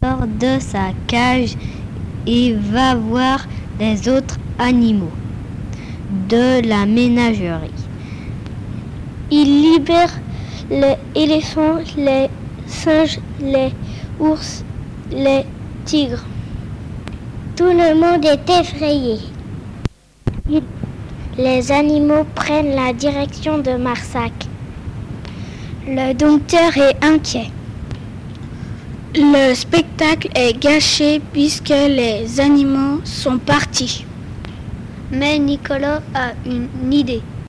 sort de sa cage et va voir les autres animaux de la ménagerie. Il libère les éléphants, les singes, les ours, les tigres. Tout le monde est effrayé. Les animaux prennent la direction de Marsac. Le dompteur est inquiet. Le spectacle est gâché puisque les animaux sont partis. Mais Nicolas a une idée.